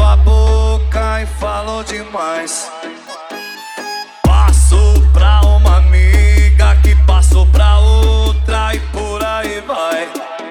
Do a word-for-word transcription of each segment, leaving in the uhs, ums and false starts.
a boca e falou demais. Passou pra uma amiga que passou pra outra e por aí vai.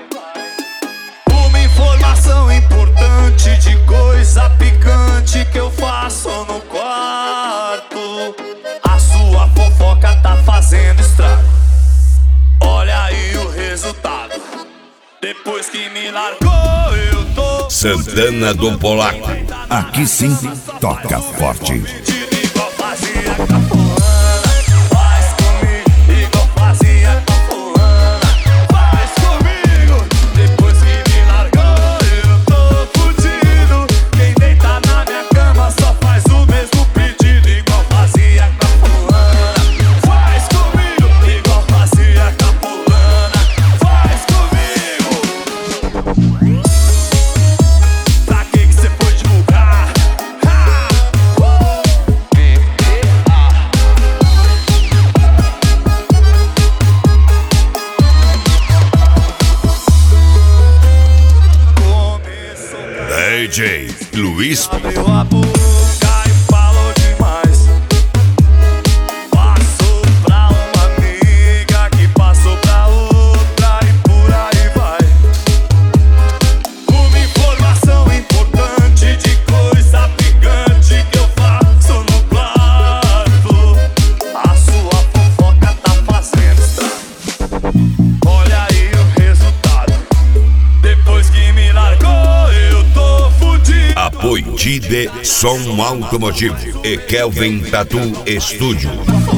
Uma informação importante de coisa picante que eu faço no quarto. A sua fofoca tá fazendo estrago. Olha aí o resultado. Depois que me largou eu tô Santana do Polaco. Aqui sim, toca forte. igual fazia com a fulana. Faz comigo igual fazia com a fulana. Faz comigo. Depois que me largou eu tô fudido. Quem deita na minha cama só faz o mesmo pedido igual fazia com a fulana. Faz comigo igual fazia com a fulana. Faz comigo. Pra que que cê foi divulgar? Ha! Uh! Começou D J Luiz. abriu a boca e falou demais. Passou pra uma amiga que passou pra outra e por aí vai. Uma informação importante de coisa picante que eu faço no quarto. A sua fofoca tá fazendo estrago. Olha aí o resultado. Depois que me largou eu tô fudido. Apoio de Som Automotivo e Kelvin Tatu Estúdio.